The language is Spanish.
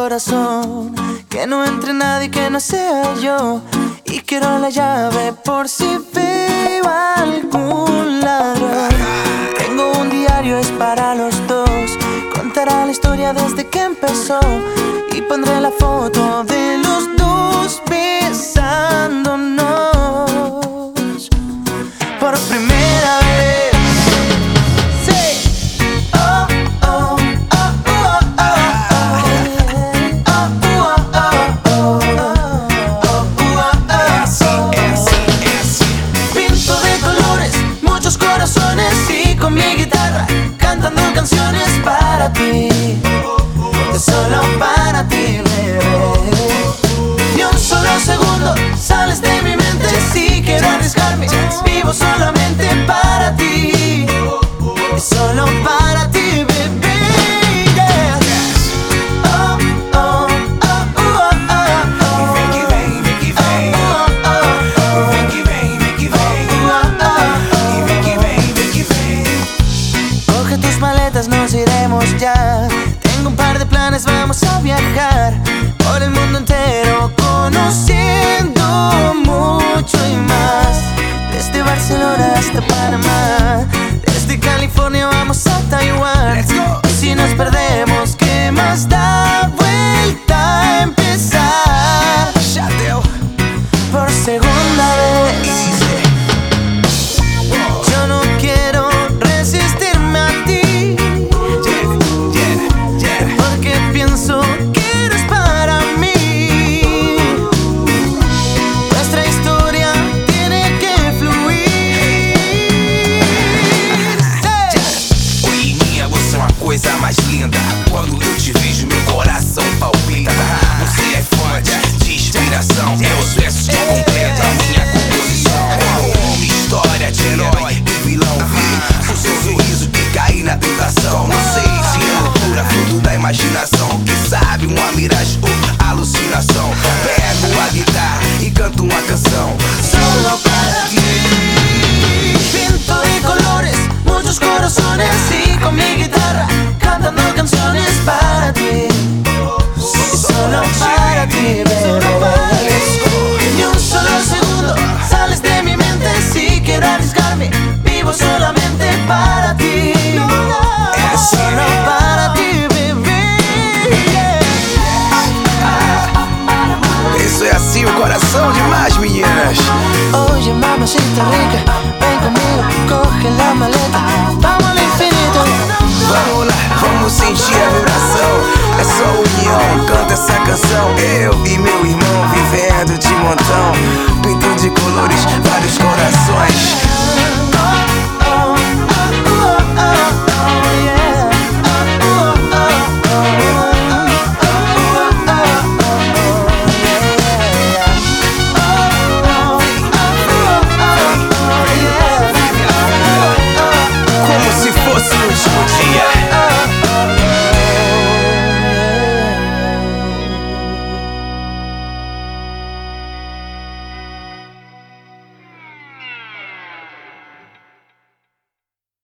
corazón, que no entre nadie que no sea yo. Y quiero la llave por si veo algún ladrón. Tengo un diario, es para los dos. Contará la historia desde que empezó. Y pondré la foto de los dos besándonos por primera vez. Sí. Oh, oh, oh, oh, oh, oh. Pinto de colores muchos corazones y con mi guitarra cantando canciones para ti, solo para ti, bebé. Ni un solo segundo sales de mi mente. Si quiero arriesgarme, vivo solamente para ti, solo para ti, bebé. Yeah. Oh, oh, oh, oh, oh, oh. Vem que vem, vem que vem. Vem que vem, vem que vem. E vem que vem, vem que vem. Coge tus maletas, nos iremos ya. Tengo un par de planes, vamos a viajar por el mundo entero, conociendo mucho y más. Desde Barcelona hasta Panamá, desde California vamos a Taiwán. Let's go. Y si nos perdemos, ¿qué más da? Vuelta a empezar. Já deu. Por segunda vez. Yo no quiero resistirme a ti, porque pienso que eres para mí. Nuestra historia tiene que fluir. Oi, minha, você é uma coisa mais linda. Quando eu te vejo, meu coração palpita. Você é fonte de inspiração. Meus versos te completam a minha composição. Uma história de herói e vilão. Vi o seu sorriso e caí na tentação. Não sei se é loucura, fruto da imaginação. Quem sabe uma miragem ou alucinação. Pego a guitarra e canto uma canção Solo para ti. Pinto de colores muchos corazones y con mi guitarra cantando canciones para ti, solo para ti, bebé. Ni un solo segundo sales de mi mente. Si quiero arriesgarme, vivo solamente para ti, solo para ti, bebé. Isso é assim o coração demais, meninas. Oye, mamacita rica, ven conmigo, coge la maleta, vamos al infinito. Vamos lá, vamos sentir a vibração. É só união, canta essa canção. Eu e meu irmão vivendo de montão. Pinto de colores, vários corações. Como se fosse um último dia.